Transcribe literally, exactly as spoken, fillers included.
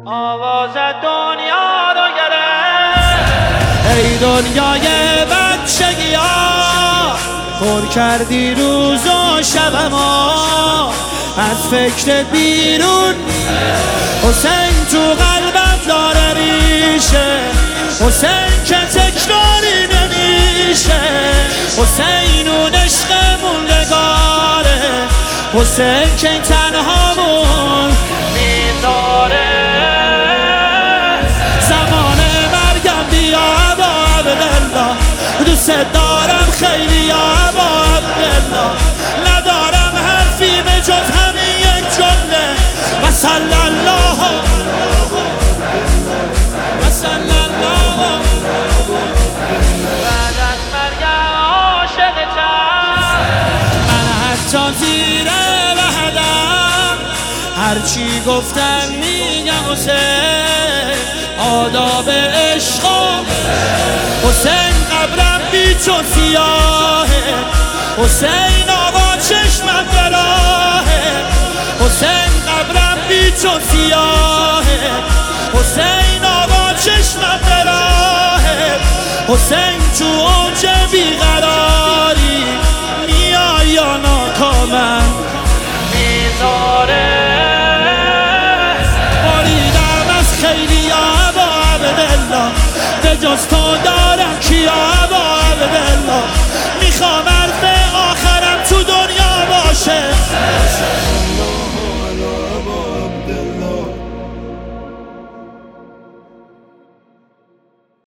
آواز دنیا رو گرفت. ای دنیای بچگی ها، پر کردی روز و شب ما، از فکر بیرون حسین تو قلبم داره ریشه، حسین که تکراری نمیشه، حسین اون عشق موندگاره، حسین که تنهامون میذاره. زمان مرگم بیا ابا عبدالله، دوست دارم خیلی یا ابا عبدالله، ندارم حرفی به جز همین یک جمله و صلی الله و صلی الله. بعد از مرگم عاشقتم، من حتی زیر وحدم هرچی گفتم میگم حسین، آداب عشقم حسین، قبرم بی چون سیاهه، حسین آقا چشمم براهه، حسین قبرم بی چون سیاهه، حسین آقا چشمم براهه، حسین تو اوج بیقراری میای یا ناکامم میذاره. بریدم از خیلی ابا عبدالله، به جز تو دارم